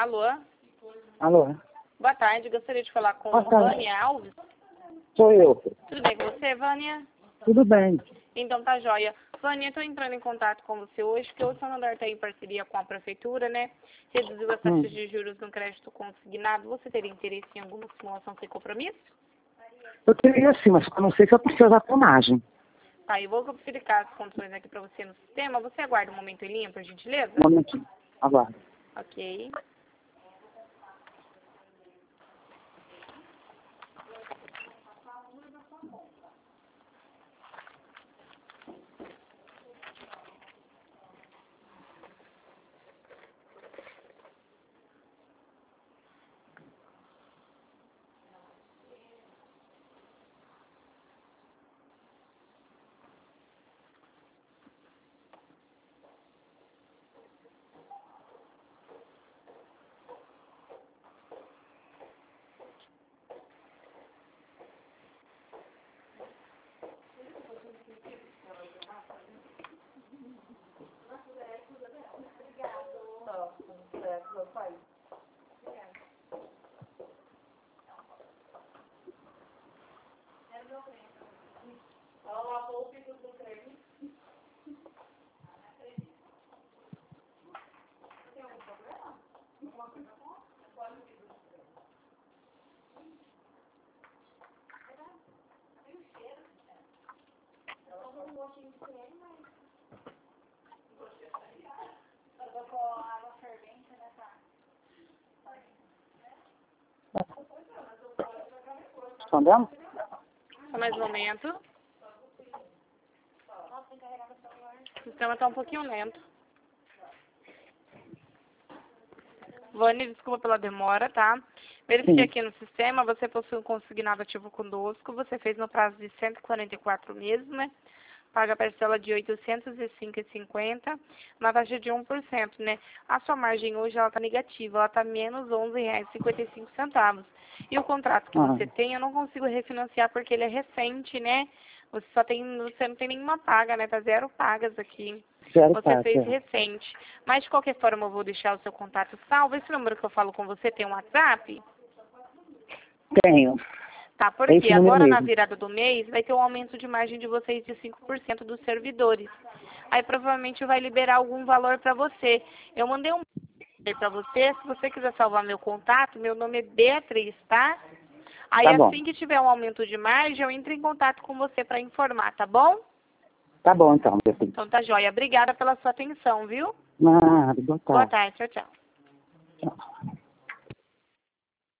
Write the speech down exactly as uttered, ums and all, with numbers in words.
Alô? Alô? Boa tarde, gostaria de falar com Boa tarde. Vânia Alves. Sou eu. Tudo bem com você, Vânia? Tudo bem. Então tá joia. Vânia, estou entrando em contato com você hoje, porque o Santander está em parceria com a Prefeitura, né? Reduziu as taxas Hum. de juros no crédito consignado. Você teria interesse em alguma simulação sem compromisso? Eu teria sim, mas eu não sei se eu preciso da tomagem. Tá, eu vou explicar as condições aqui para você no sistema. Você aguarda um momento em linha, por gentileza? Um momentinho. Aguarda. Ok. Respondendo? Só mais um momento. O sistema está um pouquinho lento. Vânia, desculpa pela demora, tá? Verifiquei Sim. aqui no sistema, você possui um consignado ativo conosco, você fez no prazo de cento e quarenta e quatro meses, né? Paga a parcela de oitocentos e cinco reais e cinquenta centavos, na taxa de um por cento, né? A sua margem hoje, ela tá negativa, ela tá menos onze reais e cinquenta e cinco centavos. E o contrato que Ah, você tem, eu não consigo refinanciar porque ele é recente, né? Você só tem, você não tem nenhuma paga, né? Tá zero pagas aqui. zero Você passe, fez é. recente. Mas, de qualquer forma, eu vou deixar o seu contato salvo. Esse número que eu falo com você tem um WhatsApp? Tenho. Tá, É porque esse número agora na mesmo. virada do mês vai ter um aumento de margem de vocês de cinco por cento dos servidores. Aí provavelmente vai liberar algum valor para você. Eu mandei um para você, se você quiser salvar meu contato, meu nome é Beatriz, tá? Aí Tá bom. assim que tiver um aumento de margem, eu entro em contato com você para informar, tá bom? Tá bom, então, Beatriz. Então tá joia. Obrigada pela sua atenção, viu? Nada, boa Boa tarde. tarde, tchau, tchau.